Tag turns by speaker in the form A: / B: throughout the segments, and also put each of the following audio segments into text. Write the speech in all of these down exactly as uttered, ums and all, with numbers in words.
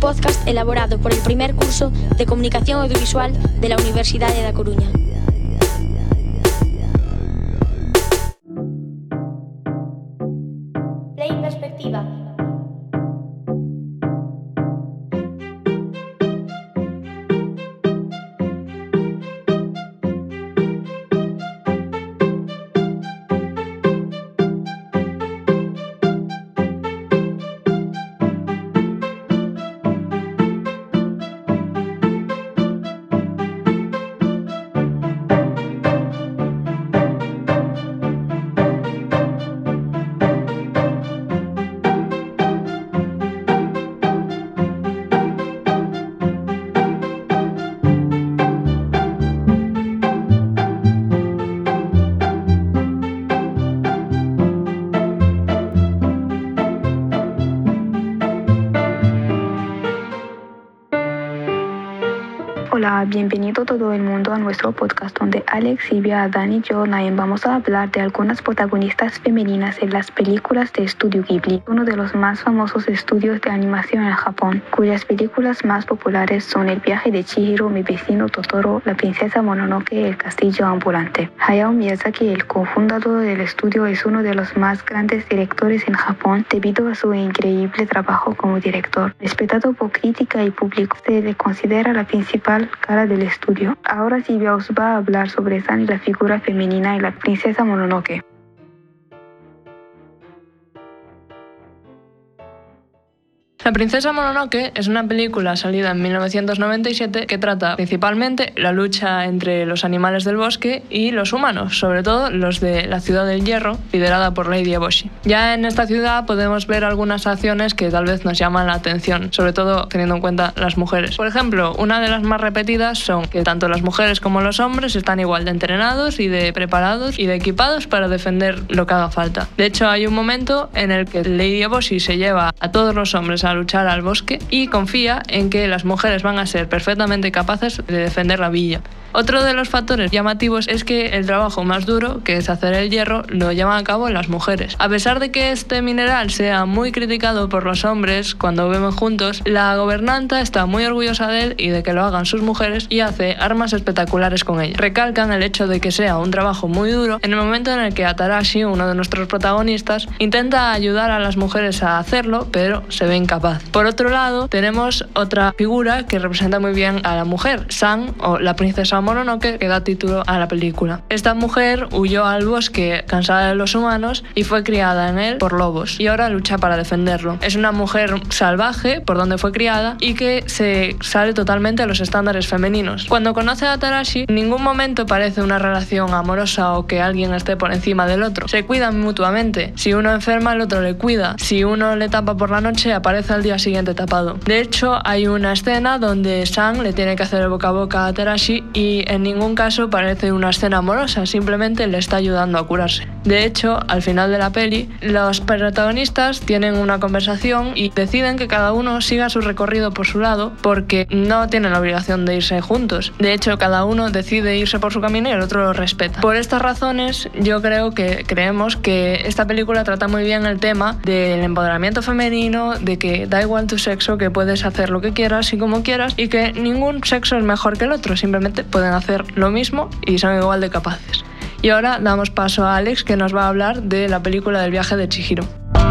A: podcast elaborado por el primer curso de Comunicación Audiovisual de la Universidade da Coruña. Play Perspectiva.
B: Hola, bienvenido todo el mundo a nuestro podcast donde Alex, Silvia, Dani y yo, Naim, vamos a hablar de algunas protagonistas femeninas en las películas de Estudio Ghibli, uno de los más famosos estudios de animación en Japón, cuyas películas más populares son El viaje de Chihiro, Mi vecino Totoro, La princesa Mononoke y El castillo ambulante. Hayao Miyazaki, el cofundador del estudio, es uno de los más grandes directores en Japón debido a su increíble trabajo como director. Respetado por crítica y público, se le considera la principal cara del estudio. Ahora Silvia os va a hablar sobre San y la figura femenina y la princesa Mononoke.
C: La princesa Mononoke es una película salida en mil novecientos noventa y siete que trata principalmente la lucha entre los animales del bosque y los humanos, sobre todo los de la Ciudad del Hierro, liderada por Lady Eboshi. Ya en esta ciudad podemos ver algunas acciones que tal vez nos llaman la atención, sobre todo teniendo en cuenta las mujeres. Por ejemplo, una de las más repetidas son que tanto las mujeres como los hombres están igual de entrenados y de preparados y de equipados para defender lo que haga falta. De hecho, hay un momento en el que Lady Eboshi se lleva a todos los hombres a luchar al bosque y confía en que las mujeres van a ser perfectamente capaces de defender la villa. Otro de los factores llamativos es que el trabajo más duro, que es hacer el hierro, lo llevan a cabo las mujeres. A pesar de que este mineral sea muy criticado por los hombres cuando viven juntos, la gobernanta está muy orgullosa de él y de que lo hagan sus mujeres y hace armas espectaculares con ella. Recalcan el hecho de que sea un trabajo muy duro en el momento en el que Atarashi, uno de nuestros protagonistas, intenta ayudar a las mujeres a hacerlo, pero se ve incapaz. Por otro lado, tenemos otra figura que representa muy bien a la mujer, San, o la princesa Mononoke, que da título a la película. Esta mujer huyó al bosque cansada de los humanos y fue criada en él por lobos y ahora lucha para defenderlo. Es una mujer salvaje por donde fue criada y que se sale totalmente a los estándares femeninos. Cuando conoce a Atarashi, en ningún momento parece una relación amorosa o que alguien esté por encima del otro. Se cuidan mutuamente. Si uno enferma, el otro le cuida. Si uno le tapa por la noche, aparece al día siguiente tapado. De hecho, hay una escena donde San le tiene que hacer el boca a boca a Atarashi y en ningún caso parece una escena amorosa, simplemente le está ayudando a curarse. De hecho, al final de la peli, los protagonistas tienen una conversación y deciden que cada uno siga su recorrido por su lado porque no tienen la obligación de irse juntos. De hecho, cada uno decide irse por su camino y el otro lo respeta. Por estas razones, yo creo que creemos que esta película trata muy bien el tema del empoderamiento femenino, de que da igual tu sexo, que puedes hacer lo que quieras y como quieras y que ningún sexo es mejor que el otro, simplemente pueden hacer lo mismo y son igual de capaces. Y ahora damos paso a Alex, que nos va a hablar de la película del viaje de Chihiro.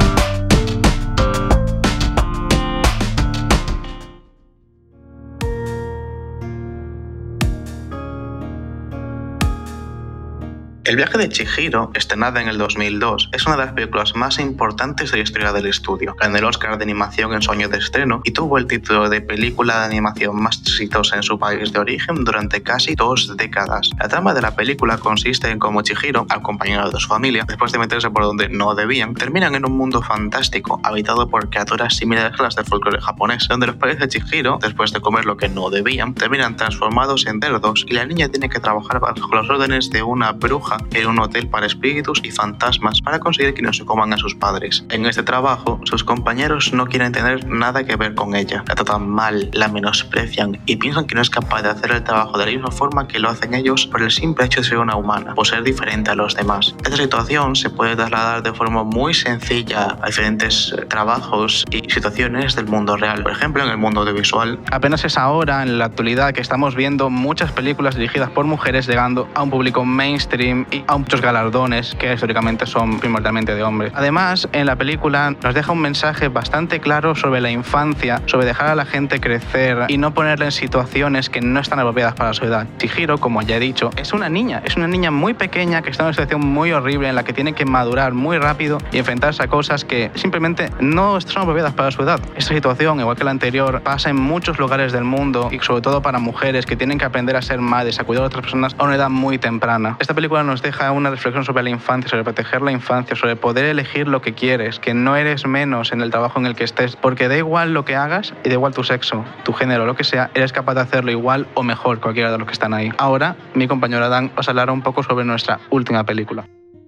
D: El viaje de Chihiro, estrenada en el dos mil dos, es una de las películas más importantes de la historia del estudio. Ganó el Oscar de animación en su año de estreno y tuvo el título de película de animación más exitosa en su país de origen durante casi dos décadas. La trama de la película consiste en cómo Chihiro, acompañado de su familia, después de meterse por donde no debían, terminan en un mundo fantástico, habitado por criaturas similares a las del folclore japonés, donde los padres de Chihiro, después de comer lo que no debían, terminan transformados en cerdos y la niña tiene que trabajar bajo las órdenes de una bruja en un hotel para espíritus y fantasmas para conseguir que no se coman a sus padres. En este trabajo, sus compañeros no quieren tener nada que ver con ella. La tratan mal, la menosprecian y piensan que no es capaz de hacer el trabajo de la misma forma que lo hacen ellos por el simple hecho de ser una humana o ser diferente a los demás. Esta situación se puede trasladar de forma muy sencilla a diferentes trabajos y situaciones del mundo real. Por ejemplo, en el mundo audiovisual.
E: Apenas es ahora, en la actualidad, que estamos viendo muchas películas dirigidas por mujeres llegando a un público mainstream y a muchos galardones que históricamente son primordialmente de hombres. Además, en la película nos deja un mensaje bastante claro sobre la infancia, sobre dejar a la gente crecer y no ponerla en situaciones que no están apropiadas para su edad. Chihiro, como ya he dicho, es una niña, es una niña muy pequeña que está en una situación muy horrible en la que tiene que madurar muy rápido y enfrentarse a cosas que simplemente no son apropiadas para su edad. Esta situación, igual que la anterior, pasa en muchos lugares del mundo y sobre todo para mujeres que tienen que aprender a ser madres, a cuidar a otras personas a una edad muy temprana. Esta película nos deja una reflexión sobre la infancia, sobre proteger la infancia, sobre poder elegir lo que quieres, que no eres menos en el trabajo en el que estés, porque da igual lo que hagas y da igual tu sexo, tu género, lo que sea, eres capaz de hacerlo igual o mejor cualquiera de los que están ahí. Ahora, mi compañero Adán os hablará un poco sobre nuestra última película.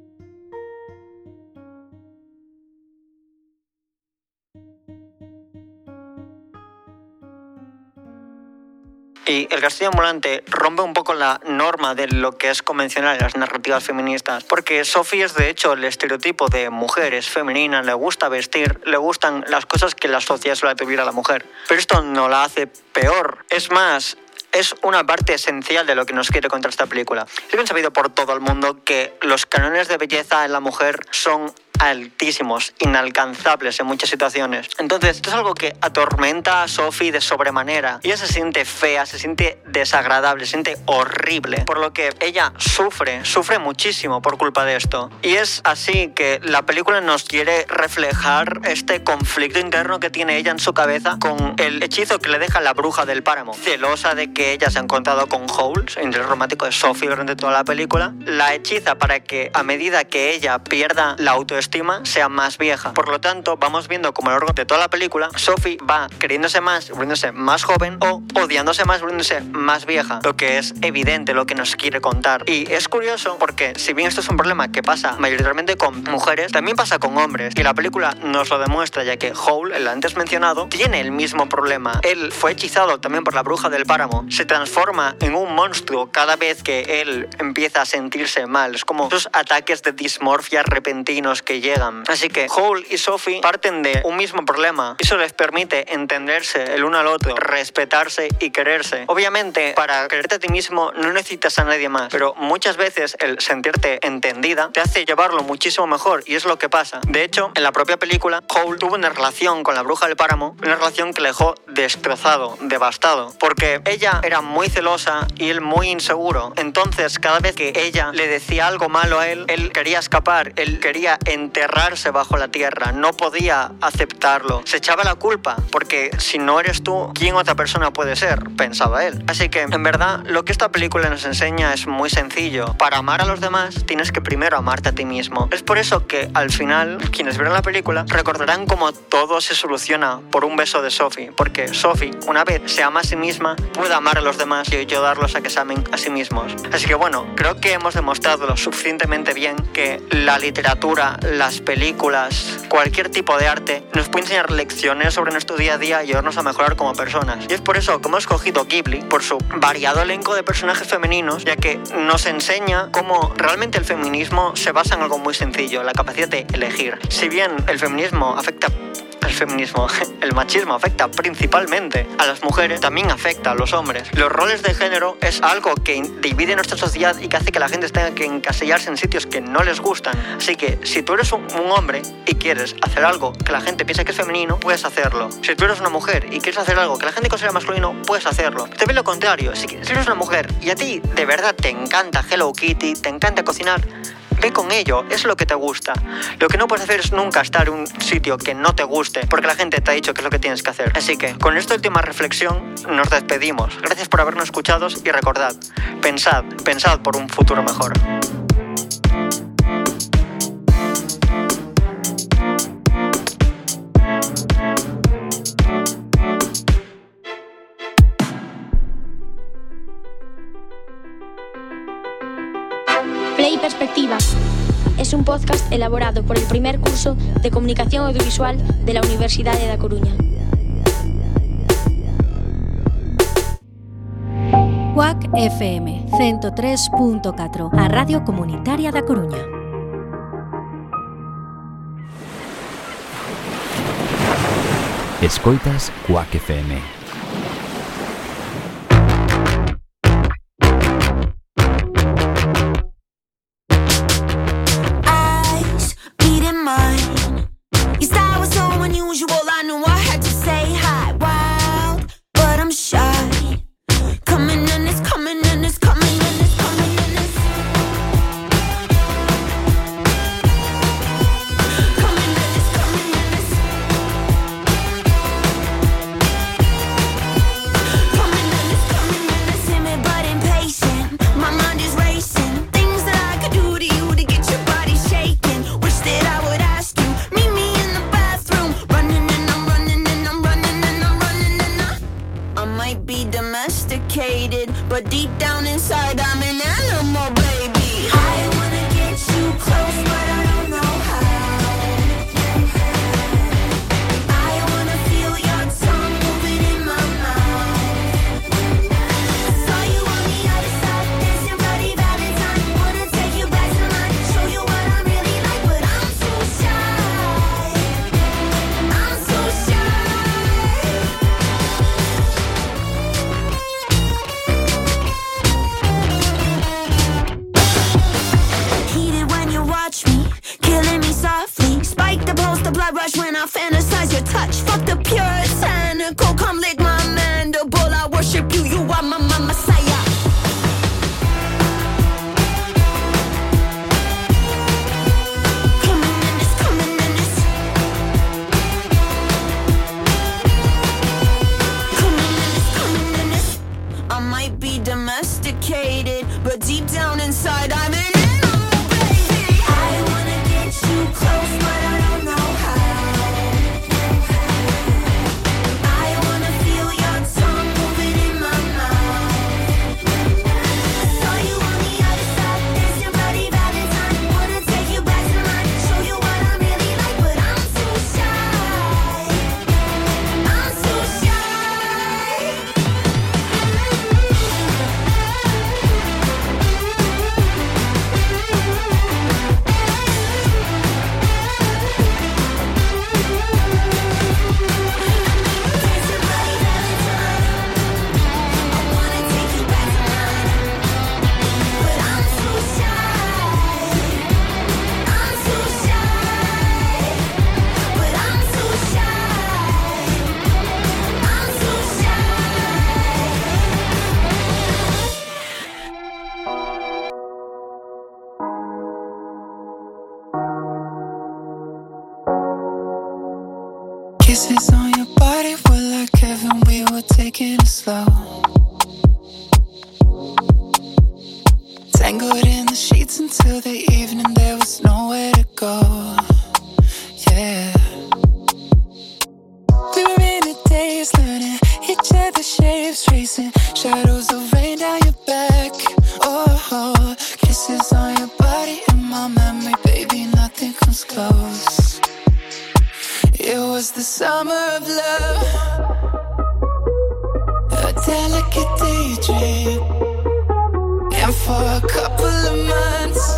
F: Y El castillo ambulante rompe un poco la norma de lo que es convencional en las narrativas feministas, porque Sophie es de hecho el estereotipo de mujer, es femenina, le gusta vestir, le gustan las cosas que la sociedad suele atribuir a la mujer. Pero esto no la hace peor, es más, es una parte esencial de lo que nos quiere contar esta película. Es bien sabido por todo el mundo que los cánones de belleza en la mujer son altísimos, inalcanzables en muchas situaciones. Entonces, esto es algo que atormenta a Sophie de sobremanera. Ella se siente fea, se siente desagradable, se siente horrible, por lo que ella sufre, sufre muchísimo por culpa de esto. Y es así que la película nos quiere reflejar este conflicto interno que tiene ella en su cabeza con el hechizo que le deja la bruja del páramo. Celosa de que ella se ha encontrado con Howl, el interés romántico de Sophie durante toda la película, la hechiza para que a medida que ella pierda la autoestima sea más vieja. Por lo tanto, vamos viendo como a lo largo de toda la película, Sophie va queriéndose más, volviéndose más joven o odiándose más, volviéndose más vieja. Lo que es evidente, lo que nos quiere contar. Y es curioso porque, si bien esto es un problema que pasa mayoritariamente con mujeres, también pasa con hombres. Y la película nos lo demuestra, ya que Howl, el antes mencionado, tiene el mismo problema. Él fue hechizado también por la bruja del páramo. Se transforma en un monstruo cada vez que él empieza a sentirse mal. Es como esos ataques de dismorfia repentinos que llegan. Así que Howl y Sophie parten de un mismo problema. Eso les permite entenderse el uno al otro, respetarse y quererse. Obviamente, para quererte a ti mismo no necesitas a nadie más, pero muchas veces el sentirte entendida te hace llevarlo muchísimo mejor, y es lo que pasa. De hecho, en la propia película, Howl tuvo una relación con la bruja del páramo, una relación que le dejó destrozado, devastado, porque ella era muy celosa y él muy inseguro. Entonces, cada vez que ella le decía algo malo a él, él quería escapar, él quería enterrarse bajo la tierra, no podía aceptarlo, se echaba la culpa, porque si no eres tú, ¿quién otra persona puede ser?, pensaba él. Así que, en verdad, lo que esta película nos enseña es muy sencillo. Para amar a los demás, tienes que primero amarte a ti mismo. Es por eso que, al final, quienes vieron la película recordarán cómo todo se soluciona por un beso de Sophie, porque Sophie, una vez se ama a sí misma, puede amar a los demás y ayudarlos a que se amen a sí mismos. Así que, bueno, creo que hemos demostrado lo suficientemente bien que la literatura, las películas, cualquier tipo de arte nos puede enseñar lecciones sobre nuestro día a día y ayudarnos a mejorar como personas. Y es por eso que hemos escogido Ghibli, por su variado elenco de personajes femeninos, ya que nos enseña cómo realmente el feminismo se basa en algo muy sencillo, la capacidad de elegir. Si bien el feminismo afecta el feminismo, el machismo afecta principalmente a las mujeres, también afecta a los hombres. Los roles de género es algo que divide nuestra sociedad y que hace que la gente tenga que encasillarse en sitios que no les gustan. Así que si tú eres un, un hombre y quieres hacer algo que la gente piensa que es femenino, puedes hacerlo. Si tú eres una mujer y quieres hacer algo que la gente considera masculino, puedes hacerlo. También lo contrario, si, si eres una mujer y a ti de verdad te encanta Hello Kitty, te encanta cocinar, ve con ello, es lo que te gusta. Lo que no puedes hacer es nunca estar en un sitio que no te guste, porque la gente te ha dicho que es lo que tienes que hacer. Así que, con esta última reflexión, nos despedimos. Gracias por habernos escuchado y recordad, pensad, pensad por un futuro mejor.
A: Play Perspectiva es un podcast elaborado por el primer curso de Comunicación Audiovisual de la Universidade da Coruña.
G: C U A C F M ciento tres punto catro, a Radio Comunitaria da Coruña.
H: Escoitas C U A C F M.
I: But deep down inside I'm an animal, baby. I wanna get you close, but I don't know how. I wanna feel your tongue moving in my mouth. Saw you on the other side, dancing bloody Valentine. Wanna take you back to mine, show you what I'm really like, but I'm too shy. I'm too shy. Rush when I fantasize your touch. Fuck the puritanical, come lick my mandible. I worship you, you are my, my messiah. Coming in this, coming in this. Coming in this, coming in this. I might be domesticated, but deep down inside I'm an animal, baby. I wanna get you close, but I don't know how.
J: Kisses on your body were like heaven, we were taking it slow. Tangled in the sheets until the evening, there was nowhere to go. Yeah. We were in a daze, learning each other's shapes, tracing shadows of rain down your back. Oh, kisses on your body in my memory, baby, nothing comes close. It was the summer of love, a delicate daydream. And for a couple of months,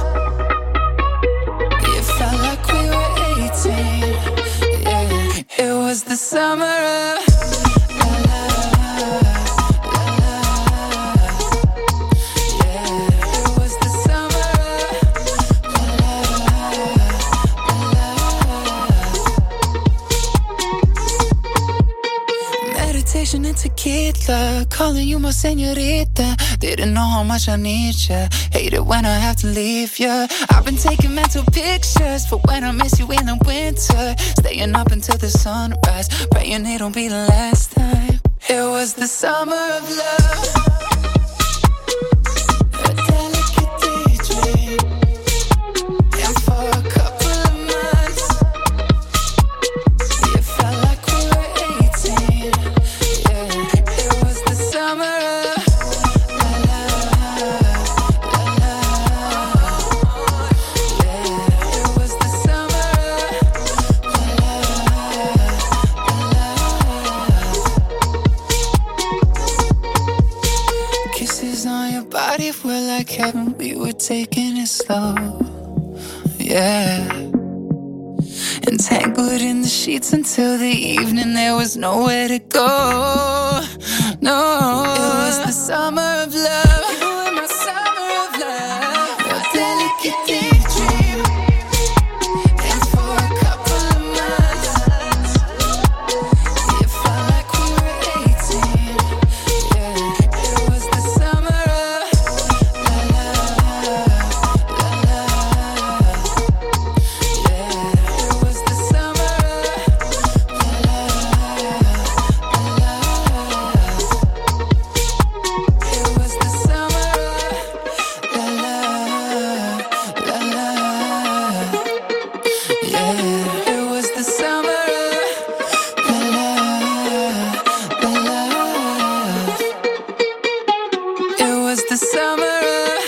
J: it felt like we were eighteen. Yeah, it was the summer of and tequila, calling you my señorita. Didn't know how much I need ya. Hate it when I have to leave ya. I've been taking mental pictures for when I miss you in the winter. Staying up until the sunrise, praying it don't be the last time. It was the summer of love, a delicate daydream. And for a couple of months, it felt like we were eighteen. Summer of la la la la. body were like heaven, we were taking it slow. Yeah. Entangled in the sheets until the evening, there was nowhere to go. No, it was the summer of love. You were my summer of love. A delicate daydream. And for a couple of months, it felt like we were eighteen. Yeah, it was the summer of la la la la. Yeah, it was the summer of la la la la. It was the summer of la la la la. Yeah, it was the summer of la la la la. It was the summer of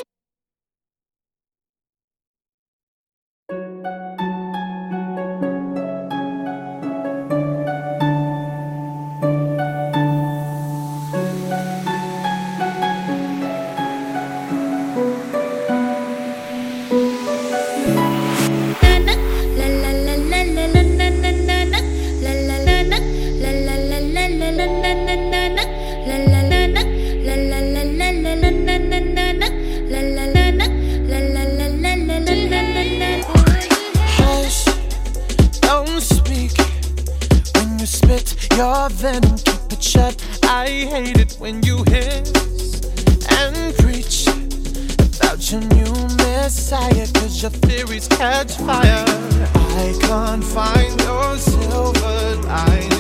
J: hush, don't speak. When you spit your venom, keep it shut. I hate it when you hiss and preach about your new messiah, cause your theories catch fire. I can't find your silver lining.